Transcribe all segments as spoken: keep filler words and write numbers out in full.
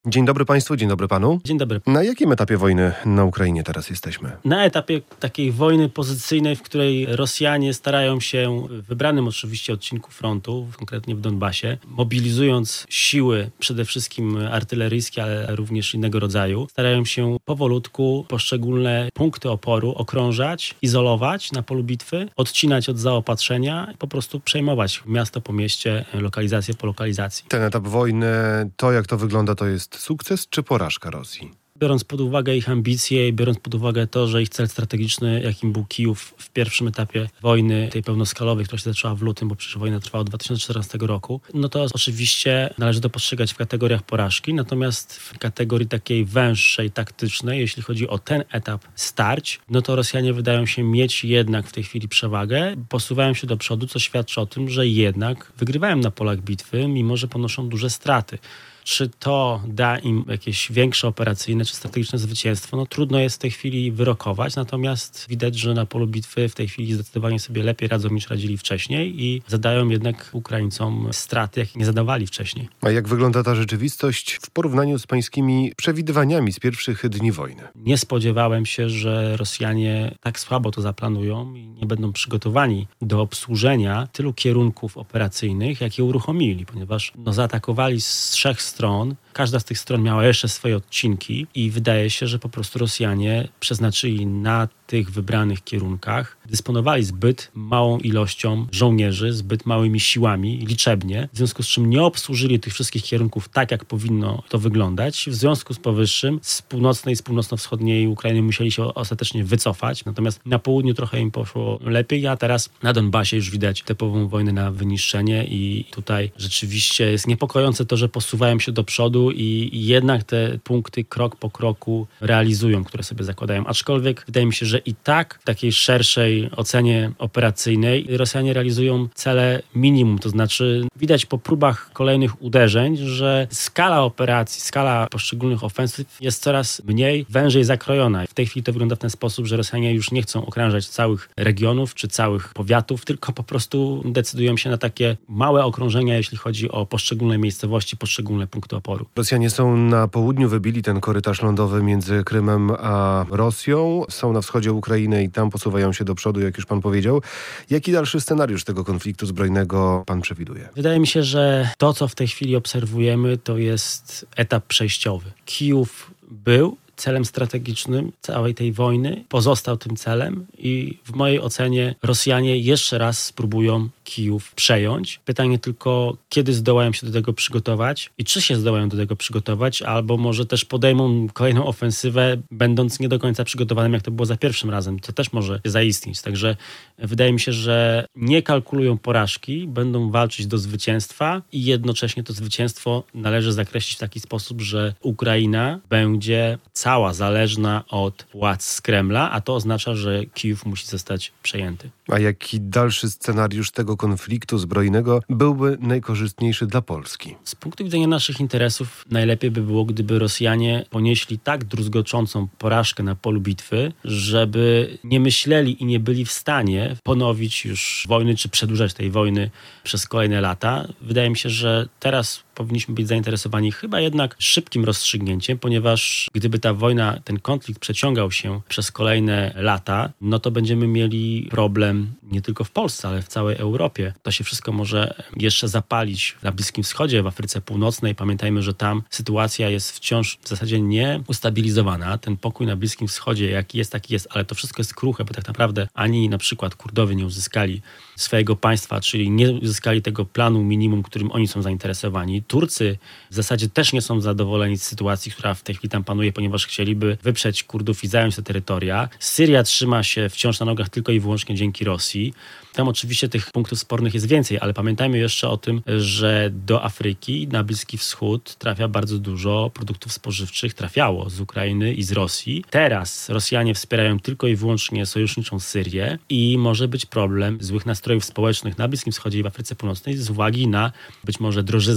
Dzień dobry Państwu, dzień dobry Panu. Dzień dobry. Na jakim etapie wojny na Ukrainie teraz jesteśmy? Na etapie takiej wojny pozycyjnej, w której Rosjanie starają się, w wybranym oczywiście odcinku frontu, konkretnie w Donbasie, mobilizując siły przede wszystkim artyleryjskie, ale również innego rodzaju, starają się powolutku poszczególne punkty oporu okrążać, izolować na polu bitwy, odcinać od zaopatrzenia i po prostu przejmować miasto po mieście, lokalizację po lokalizacji. Ten etap wojny, to jak to wygląda, to jest sukces czy porażka Rosji? Biorąc pod uwagę ich ambicje i biorąc pod uwagę to, że ich cel strategiczny, jakim był Kijów w pierwszym etapie wojny, tej pełnoskalowej, która się zaczęła w lutym, bo przecież wojna trwała od dwa tysiące czternastego roku, no to oczywiście należy to postrzegać w kategoriach porażki, natomiast w kategorii takiej węższej, taktycznej, jeśli chodzi o ten etap starć, no to Rosjanie wydają się mieć jednak w tej chwili przewagę, posuwają się do przodu, co świadczy o tym, że jednak wygrywają na polach bitwy, mimo że ponoszą duże straty. Czy to da im jakieś większe operacyjne czy strategiczne zwycięstwo? No trudno jest w tej chwili wyrokować, natomiast widać, że na polu bitwy w tej chwili zdecydowanie sobie lepiej radzą niż radzili wcześniej i zadają jednak Ukraińcom straty, jakie nie zadawali wcześniej. A jak wygląda ta rzeczywistość w porównaniu z pańskimi przewidywaniami z pierwszych dni wojny? Nie spodziewałem się, że Rosjanie tak słabo to zaplanują i nie będą przygotowani do obsłużenia tylu kierunków operacyjnych, jakie uruchomili, ponieważ no, zaatakowali z trzech stron. Każda z tych stron miała jeszcze swoje odcinki i wydaje się, że po prostu Rosjanie przeznaczyli na tych wybranych kierunkach, dysponowali zbyt małą ilością żołnierzy, zbyt małymi siłami liczebnie, w związku z czym nie obsłużyli tych wszystkich kierunków tak, jak powinno to wyglądać. W związku z powyższym z północnej i z północno-wschodniej Ukrainy musieli się ostatecznie wycofać, natomiast na południu trochę im poszło lepiej, a teraz na Donbasie już widać typową wojnę na wyniszczenie i tutaj rzeczywiście jest niepokojące to, że posuwają się do przodu i jednak te punkty krok po kroku realizują, które sobie zakładają. Aczkolwiek wydaje mi się, że i tak w takiej szerszej ocenie operacyjnej Rosjanie realizują cele minimum, to znaczy widać po próbach kolejnych uderzeń, że skala operacji, skala poszczególnych ofensyw jest coraz mniej, wężej zakrojona. W tej chwili to wygląda w ten sposób, że Rosjanie już nie chcą okrążać całych regionów czy całych powiatów, tylko po prostu decydują się na takie małe okrążenia, jeśli chodzi o poszczególne miejscowości, poszczególne punkty oporu. Rosjanie są na południu, wybili ten korytarz lądowy między Krymem a Rosją, są na wschodzie Ukrainy i tam posuwają się do przodu, jak już pan powiedział. Jaki dalszy scenariusz tego konfliktu zbrojnego pan przewiduje? Wydaje mi się, że to, co w tej chwili obserwujemy, to jest etap przejściowy. Kijów był celem strategicznym całej tej wojny, pozostał tym celem i w mojej ocenie Rosjanie jeszcze raz spróbują Kijów przejąć. Pytanie tylko, kiedy zdołają się do tego przygotować i czy się zdołają do tego przygotować, albo może też podejmą kolejną ofensywę, będąc nie do końca przygotowanym, jak to było za pierwszym razem. To też może zaistnieć. Także wydaje mi się, że nie kalkulują porażki, będą walczyć do zwycięstwa i jednocześnie to zwycięstwo należy zakreślić w taki sposób, że Ukraina będzie cała zależna od władz z Kremla, a to oznacza, że Kijów musi zostać przejęty. A jaki dalszy scenariusz tego konfliktu zbrojnego byłby najkorzystniejszy dla Polski? Z punktu widzenia naszych interesów najlepiej by było, gdyby Rosjanie ponieśli tak druzgoczącą porażkę na polu bitwy, żeby nie myśleli i nie byli w stanie ponowić już wojny, czy przedłużać tej wojny przez kolejne lata. Wydaje mi się, że teraz powinniśmy być zainteresowani chyba jednak szybkim rozstrzygnięciem, ponieważ gdyby ta wojna, ten konflikt przeciągał się przez kolejne lata, no to będziemy mieli problem nie tylko w Polsce, ale w całej Europie. To się wszystko może jeszcze zapalić na Bliskim Wschodzie, w Afryce Północnej. Pamiętajmy, że tam sytuacja jest wciąż w zasadzie nie ustabilizowana. Ten pokój na Bliskim Wschodzie, jaki jest, taki jest, ale to wszystko jest kruche, bo tak naprawdę ani na przykład Kurdowie nie uzyskali swojego państwa, czyli nie uzyskali tego planu minimum, którym oni są zainteresowani. Turcy w zasadzie też nie są zadowoleni z sytuacji, która w tej chwili tam panuje, ponieważ chcieliby wyprzeć Kurdów i zająć te terytoria. Syria trzyma się wciąż na nogach tylko i wyłącznie dzięki Rosji. Tam oczywiście tych punktów spornych jest więcej, ale pamiętajmy jeszcze o tym, że do Afryki, na Bliski Wschód trafia bardzo dużo produktów spożywczych, trafiało z Ukrainy i z Rosji. Teraz Rosjanie wspierają tylko i wyłącznie sojuszniczą Syrię i może być problem złych nastrojów społecznych na Bliskim Wschodzie i w Afryce Północnej z uwagi na być może drożyznę albo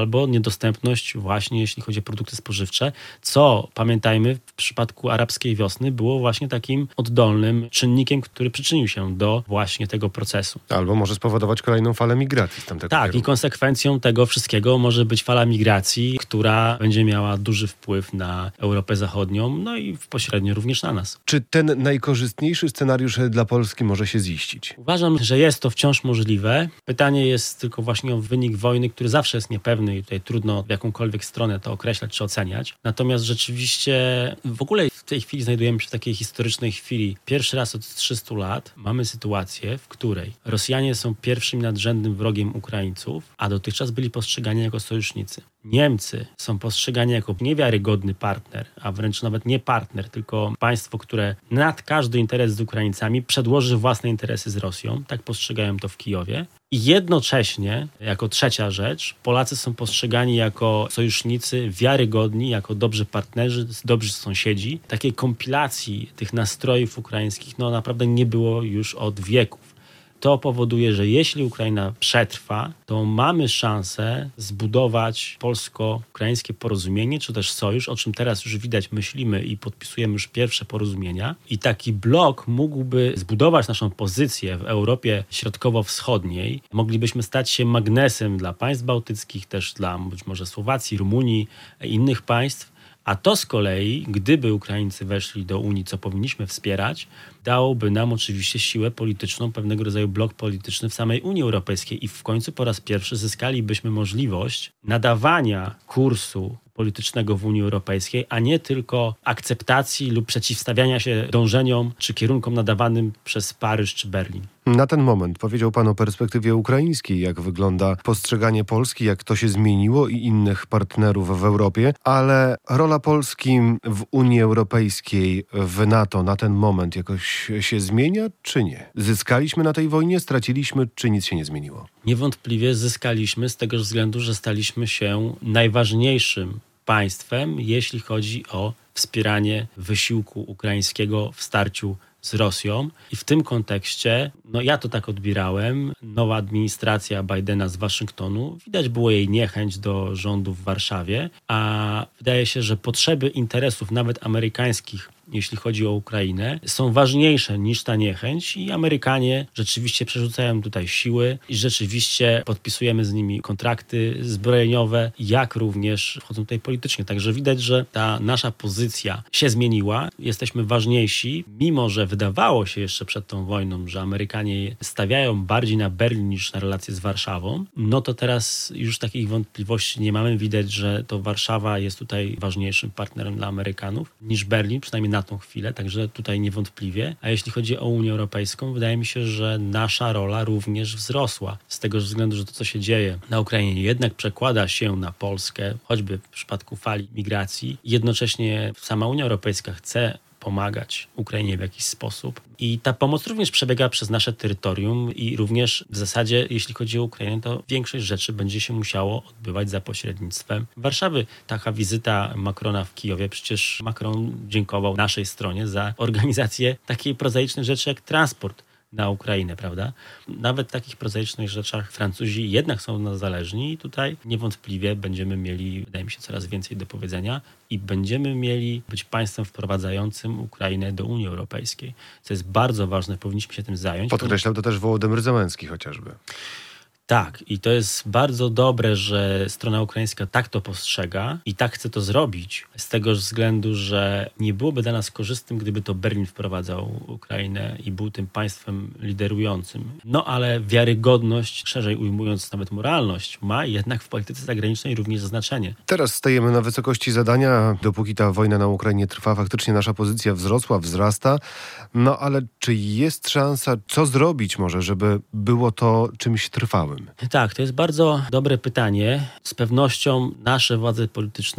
albo niedostępność właśnie jeśli chodzi o produkty spożywcze, co pamiętajmy w przypadku arabskiej wiosny było właśnie takim oddolnym czynnikiem, który przyczynił się do właśnie tego procesu. Albo może spowodować kolejną falę migracji z tamtego Tak, kierunku. i konsekwencją tego wszystkiego może być fala migracji, która będzie miała duży wpływ na Europę Zachodnią, no i pośrednio również na nas. Czy ten najkorzystniejszy scenariusz dla Polski może się ziścić? Uważam, że jest to wciąż możliwe. Pytanie jest tylko właśnie o wynik wojny, który zawsze jest niepewny i tutaj trudno w jakąkolwiek stronę to określać czy oceniać. Natomiast rzeczywiście w ogóle w tej chwili znajdujemy się w takiej historycznej chwili. Pierwszy raz od trzystu lat mamy sytuację, w której Rosjanie są pierwszym nadrzędnym wrogiem Ukraińców, a dotychczas byli postrzegani jako sojusznicy. Niemcy są postrzegani jako niewiarygodny partner, a wręcz nawet nie partner, tylko państwo, które nad każdy interes z Ukraińcami przedłoży własne interesy z Rosją. Tak postrzegają to w Kijowie. I jednocześnie, jako trzecia rzecz, Polacy są postrzegani jako sojusznicy wiarygodni, jako dobrzy partnerzy, dobrzy sąsiedzi. Takiej kompilacji tych nastrojów ukraińskich no naprawdę nie było już od wieków. To powoduje, że jeśli Ukraina przetrwa, to mamy szansę zbudować polsko-ukraińskie porozumienie, czy też sojusz, o czym teraz już widać, myślimy i podpisujemy już pierwsze porozumienia. I taki blok mógłby zbudować naszą pozycję w Europie Środkowo-Wschodniej. Moglibyśmy stać się magnesem dla państw bałtyckich, też dla być może Słowacji, Rumunii i innych państw. A to z kolei, gdyby Ukraińcy weszli do Unii, co powinniśmy wspierać, dałoby nam oczywiście siłę polityczną, pewnego rodzaju blok polityczny w samej Unii Europejskiej i w końcu po raz pierwszy zyskalibyśmy możliwość nadawania kursu politycznego w Unii Europejskiej, a nie tylko akceptacji lub przeciwstawiania się dążeniom czy kierunkom nadawanym przez Paryż czy Berlin. Na ten moment powiedział pan o perspektywie ukraińskiej, jak wygląda postrzeganie Polski, jak to się zmieniło i innych partnerów w Europie, ale rola Polski w Unii Europejskiej, w NATO na ten moment jakoś się zmienia, czy nie? Zyskaliśmy na tej wojnie, straciliśmy, czy nic się nie zmieniło? Niewątpliwie zyskaliśmy z tego względu, że staliśmy się najważniejszym państwem, jeśli chodzi o wspieranie wysiłku ukraińskiego w starciu z Rosją. I w tym kontekście, no ja to tak odbierałem, nowa administracja Bidena z Waszyngtonu, widać było jej niechęć do rządu w Warszawie, a wydaje się, że potrzeby interesów nawet amerykańskich, jeśli chodzi o Ukrainę, są ważniejsze niż ta niechęć i Amerykanie rzeczywiście przerzucają tutaj siły i rzeczywiście podpisujemy z nimi kontrakty zbrojeniowe, jak również wchodzą tutaj politycznie. Także widać, że ta nasza pozycja się zmieniła. Jesteśmy ważniejsi, mimo że wydawało się jeszcze przed tą wojną, że Amerykanie stawiają bardziej na Berlin niż na relacje z Warszawą, no to teraz już takich wątpliwości nie mamy. Widać, że to Warszawa jest tutaj ważniejszym partnerem dla Amerykanów niż Berlin, przynajmniej na tą chwilę, także tutaj niewątpliwie. A jeśli chodzi o Unię Europejską, wydaje mi się, że nasza rola również wzrosła. Z tego względu, że to, co się dzieje na Ukrainie, jednak przekłada się na Polskę, choćby w przypadku fali migracji. Jednocześnie sama Unia Europejska chce pomagać Ukrainie w jakiś sposób. I ta pomoc również przebiega przez nasze terytorium i również w zasadzie, jeśli chodzi o Ukrainę, to większość rzeczy będzie się musiało odbywać za pośrednictwem Warszawy. Taka wizyta Macrona w Kijowie, przecież Macron dziękował naszej stronie za organizację takiej prozaicznej rzeczy jak transport na Ukrainę, prawda? Nawet w takich prozaicznych rzeczach Francuzi jednak są od nas zależni i tutaj niewątpliwie będziemy mieli, wydaje mi się, coraz więcej do powiedzenia i będziemy mieli być państwem wprowadzającym Ukrainę do Unii Europejskiej, co jest bardzo ważne, powinniśmy się tym zająć. Podkreślał to też Wołodymyr Zełenski chociażby. Tak, i to jest bardzo dobre, że strona ukraińska tak to postrzega i tak chce to zrobić, z tego względu, że nie byłoby dla nas korzystnym, gdyby to Berlin wprowadzał Ukrainę i był tym państwem liderującym. No ale wiarygodność, szerzej ujmując nawet moralność, ma jednak w polityce zagranicznej również znaczenie. Teraz stajemy na wysokości zadania. Dopóki ta wojna na Ukrainie trwa, faktycznie nasza pozycja wzrosła, wzrasta. No ale czy jest szansa, co zrobić może, żeby było to czymś trwałym? Tak, to jest bardzo dobre pytanie. Z pewnością nasze władze polityczne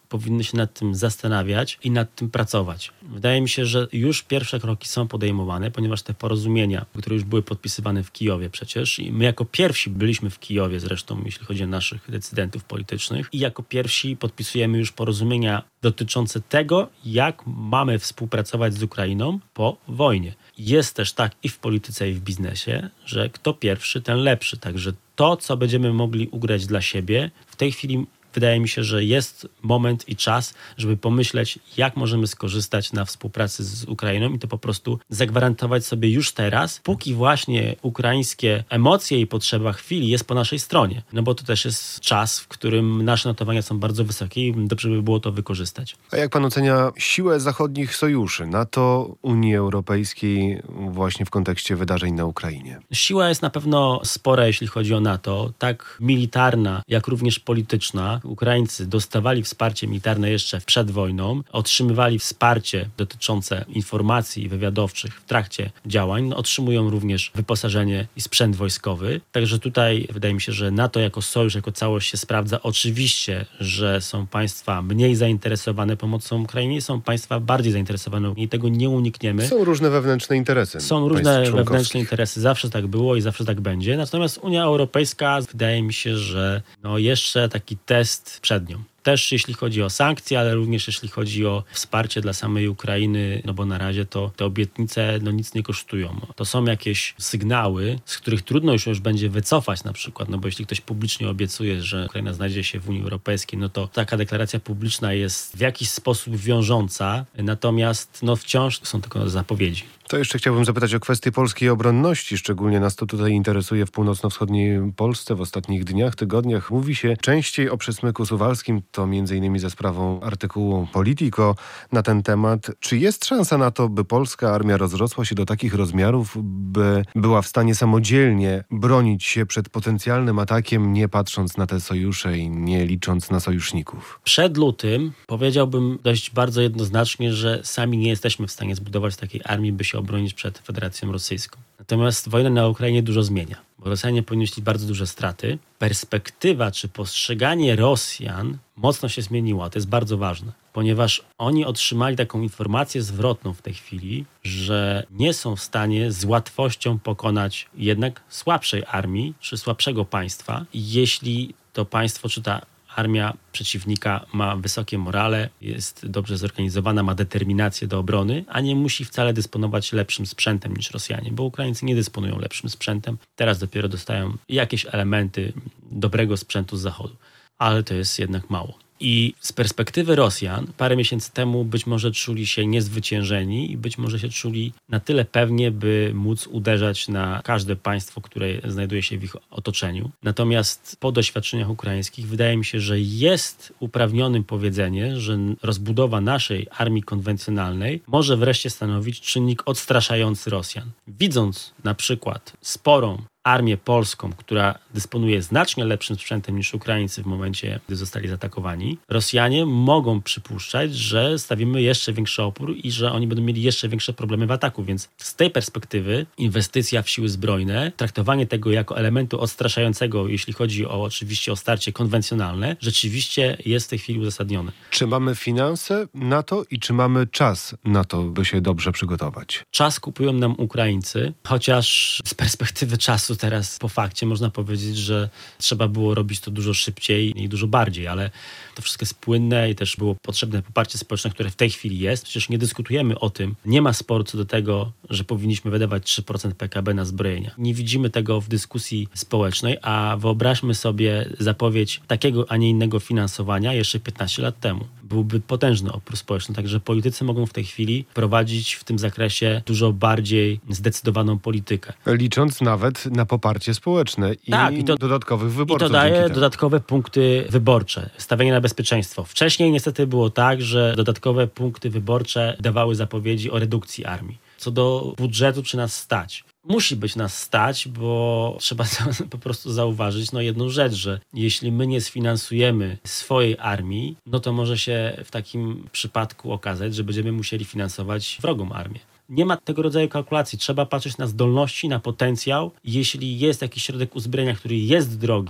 powinny się nad tym zastanawiać i nad tym pracować. Wydaje mi się, że już pierwsze kroki są podejmowane, ponieważ te porozumienia, które już były podpisywane w Kijowie przecież, i my jako pierwsi byliśmy w Kijowie zresztą, jeśli chodzi o naszych decydentów politycznych, i jako pierwsi podpisujemy już porozumienia dotyczące tego, jak mamy współpracować z Ukrainą po wojnie. Jest też tak i w polityce, i w biznesie, że kto pierwszy, ten lepszy. Także to, co będziemy mogli ugrać dla siebie, w tej chwili wydaje mi się, że jest moment i czas, żeby pomyśleć, jak możemy skorzystać na współpracy z Ukrainą i to po prostu zagwarantować sobie już teraz, póki właśnie ukraińskie emocje i potrzeba chwili jest po naszej stronie. No bo to też jest czas, w którym nasze notowania są bardzo wysokie i dobrze by było to wykorzystać. A jak pan ocenia siłę zachodnich sojuszy, NATO, Unii Europejskiej właśnie w kontekście wydarzeń na Ukrainie? Siła jest na pewno spora, jeśli chodzi o NATO, tak militarna, jak również polityczna. Ukraińcy dostawali wsparcie militarne jeszcze przed wojną, otrzymywali wsparcie dotyczące informacji wywiadowczych w trakcie działań, no, otrzymują również wyposażenie i sprzęt wojskowy. Także tutaj wydaje mi się, że NATO jako sojusz, jako całość się sprawdza. Oczywiście, że są państwa mniej zainteresowane pomocą Ukrainie, są państwa bardziej zainteresowane i tego nie unikniemy. Są różne wewnętrzne interesy. Są różne wewnętrzne interesy, zawsze tak było i zawsze tak będzie. Natomiast Unia Europejska wydaje mi się, że no jeszcze taki test przed nią. Też jeśli chodzi o sankcje, ale również jeśli chodzi o wsparcie dla samej Ukrainy, no bo na razie to te obietnice no nic nie kosztują. To są jakieś sygnały, z których trudno już, już będzie wycofać na przykład, no bo jeśli ktoś publicznie obiecuje, że Ukraina znajdzie się w Unii Europejskiej, no to taka deklaracja publiczna jest w jakiś sposób wiążąca, natomiast no wciąż są tylko zapowiedzi. To jeszcze chciałbym zapytać o kwestię polskiej obronności. Szczególnie nas to tutaj interesuje w północno-wschodniej Polsce. W ostatnich dniach, tygodniach mówi się częściej o przesmyku suwalskim. To między innymi za sprawą artykułu Politico na ten temat. Czy jest szansa na to, by polska armia rozrosła się do takich rozmiarów, by była w stanie samodzielnie bronić się przed potencjalnym atakiem, nie patrząc na te sojusze i nie licząc na sojuszników? Przed lutym powiedziałbym dość bardzo jednoznacznie, że sami nie jesteśmy w stanie zbudować takiej armii, by się obronić przed Federacją Rosyjską. Natomiast wojna na Ukrainie dużo zmienia, bo Rosjanie ponieśli bardzo duże straty. Perspektywa czy postrzeganie Rosjan mocno się zmieniła. To jest bardzo ważne, ponieważ oni otrzymali taką informację zwrotną w tej chwili, że nie są w stanie z łatwością pokonać jednak słabszej armii czy słabszego państwa, jeśli to państwo czy ta armia przeciwnika ma wysokie morale, jest dobrze zorganizowana, ma determinację do obrony, a nie musi wcale dysponować lepszym sprzętem niż Rosjanie, bo Ukraińcy nie dysponują lepszym sprzętem. Teraz dopiero dostają jakieś elementy dobrego sprzętu z zachodu, ale to jest jednak mało. I z perspektywy Rosjan parę miesięcy temu być może czuli się niezwyciężeni i być może się czuli na tyle pewnie, by móc uderzać na każde państwo, które znajduje się w ich otoczeniu. Natomiast po doświadczeniach ukraińskich wydaje mi się, że jest uprawnionym powiedzenie, że rozbudowa naszej armii konwencjonalnej może wreszcie stanowić czynnik odstraszający Rosjan. Widząc na przykład sporą armię polską, która dysponuje znacznie lepszym sprzętem niż Ukraińcy w momencie, gdy zostali zaatakowani, Rosjanie mogą przypuszczać, że stawimy jeszcze większy opór i że oni będą mieli jeszcze większe problemy w ataku, więc z tej perspektywy inwestycja w siły zbrojne, traktowanie tego jako elementu odstraszającego, jeśli chodzi o oczywiście o starcie konwencjonalne, rzeczywiście jest w tej chwili uzasadnione. Czy mamy finanse na to i czy mamy czas na to, by się dobrze przygotować? Czas kupują nam Ukraińcy, chociaż z perspektywy czasu teraz po fakcie można powiedzieć, że trzeba było robić to dużo szybciej i dużo bardziej, ale to wszystko jest płynne i też było potrzebne poparcie społeczne, które w tej chwili jest. Przecież nie dyskutujemy o tym. Nie ma sporu co do tego, że powinniśmy wydawać trzy procent P K B na zbrojenia. Nie widzimy tego w dyskusji społecznej, a wyobraźmy sobie zapowiedź takiego, a nie innego finansowania jeszcze piętnaście lat temu. Byłby potężny opór społeczny, także politycy mogą w tej chwili prowadzić w tym zakresie dużo bardziej zdecydowaną politykę. Licząc nawet na poparcie społeczne i, tak, i to, dodatkowych wyborców. I to daje dodatkowe punkty wyborcze, stawienie na bezpieczeństwo. Wcześniej niestety było tak, że dodatkowe punkty wyborcze dawały zapowiedzi o redukcji armii. Co do budżetu, czy nas stać? Musi być nas stać, bo trzeba po prostu zauważyć no jedną rzecz, że jeśli my nie sfinansujemy swojej armii, no to może się w takim przypadku okazać, że będziemy musieli finansować wrogą armię. Nie ma tego rodzaju kalkulacji. Trzeba patrzeć na zdolności, na potencjał. Jeśli jest jakiś środek uzbrojenia, który jest drogi,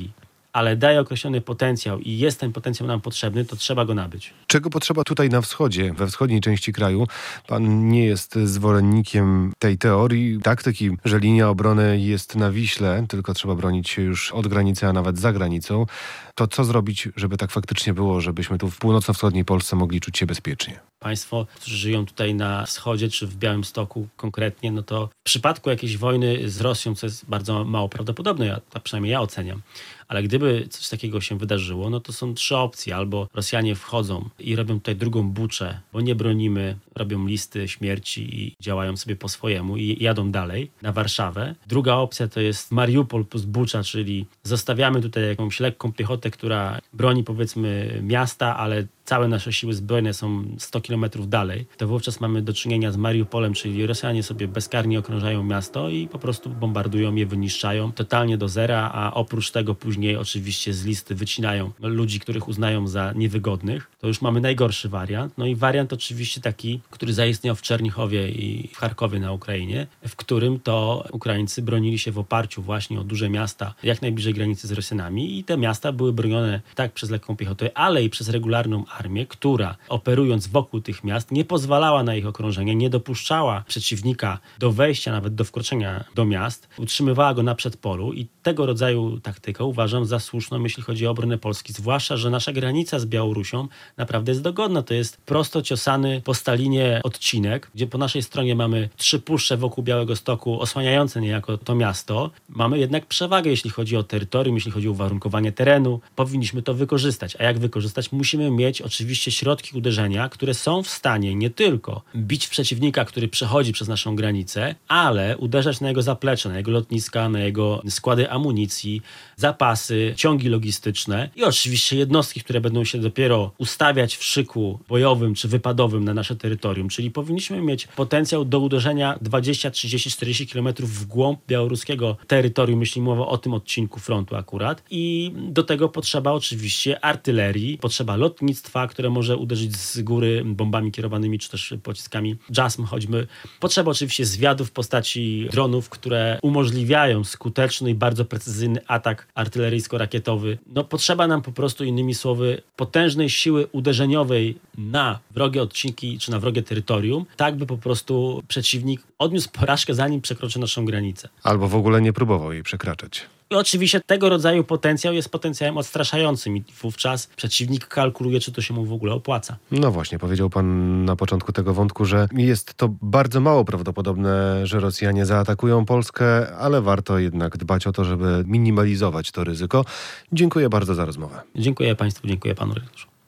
ale daje określony potencjał i jest ten potencjał nam potrzebny, to trzeba go nabyć. Czego potrzeba tutaj na wschodzie, we wschodniej części kraju? Pan nie jest zwolennikiem tej teorii, taktyki, że linia obrony jest na Wiśle, tylko trzeba bronić się już od granicy, a nawet za granicą. To co zrobić, żeby tak faktycznie było, żebyśmy tu w północno-wschodniej Polsce mogli czuć się bezpiecznie? Państwo, którzy żyją tutaj na wschodzie, czy w Białymstoku konkretnie, no to w przypadku jakiejś wojny z Rosją, co jest bardzo mało prawdopodobne, ja, a przynajmniej ja oceniam, ale gdyby coś takiego się wydarzyło, no to są trzy opcje. Albo Rosjanie wchodzą i robią tutaj drugą buczę, bo nie bronimy, robią listy śmierci i działają sobie po swojemu i jadą dalej na Warszawę. Druga opcja to jest Mariupol plus Bucza, czyli zostawiamy tutaj jakąś lekką piechotę, która broni powiedzmy miasta, ale całe nasze siły zbrojne są sto kilometrów dalej, to wówczas mamy do czynienia z Mariupolem, czyli Rosjanie sobie bezkarnie okrążają miasto i po prostu bombardują je, wyniszczają totalnie do zera, a oprócz tego później oczywiście z listy wycinają ludzi, których uznają za niewygodnych. To już mamy najgorszy wariant. No i wariant oczywiście taki, który zaistniał w Czernichowie i w Charkowie na Ukrainie, w którym to Ukraińcy bronili się w oparciu właśnie o duże miasta, jak najbliżej granicy z Rosjanami i te miasta były bronione tak przez lekką piechotę, ale i przez regularną armię, która operując wokół tych miast nie pozwalała na ich okrążenie, nie dopuszczała przeciwnika do wejścia, nawet do wkroczenia do miast, utrzymywała go na przedpolu i tego rodzaju taktykę uważam za słuszną, jeśli chodzi o obronę Polski, zwłaszcza, że nasza granica z Białorusią naprawdę jest dogodna. To jest prosto ciosany po Stalinie odcinek, gdzie po naszej stronie mamy trzy puszcze wokół Białegostoku osłaniające niejako to miasto. Mamy jednak przewagę, jeśli chodzi o terytorium, jeśli chodzi o uwarunkowanie terenu. Powinniśmy to wykorzystać. A jak wykorzystać? Musimy mieć oczywiście środki uderzenia, które są w stanie nie tylko bić w przeciwnika, który przechodzi przez naszą granicę, ale uderzać na jego zaplecze, na jego lotniska, na jego składy amunicji, zapasy, ciągi logistyczne i oczywiście jednostki, które będą się dopiero ustawiać w szyku bojowym czy wypadowym na nasze terytorium. Czyli powinniśmy mieć potencjał do uderzenia dwadzieścia, trzydzieści, czterdzieści kilometrów w głąb białoruskiego terytorium, jeśli mowa o tym odcinku frontu akurat. I do tego potrzeba oczywiście artylerii, potrzeba lotnictwa, które może uderzyć z góry bombami kierowanymi czy też pociskami JASM choćby. Potrzeba oczywiście zwiadu w postaci dronów, które umożliwiają skuteczny i bardzo precyzyjny atak artyleryjsko-rakietowy. No potrzeba nam po prostu, innymi słowy, potężnej siły uderzeniowej na wrogie odcinki czy na wrogie terytorium, tak by po prostu przeciwnik odniósł porażkę, zanim przekroczy naszą granicę. Albo w ogóle nie próbował jej przekraczać. I oczywiście tego rodzaju potencjał jest potencjałem odstraszającym i wówczas przeciwnik kalkuluje, czy to się mu w ogóle opłaca. No właśnie, powiedział pan na początku tego wątku, że jest to bardzo mało prawdopodobne, że Rosjanie zaatakują Polskę, ale warto jednak dbać o to, żeby minimalizować to ryzyko. Dziękuję bardzo za rozmowę. Dziękuję państwu, dziękuję panu redaktorze.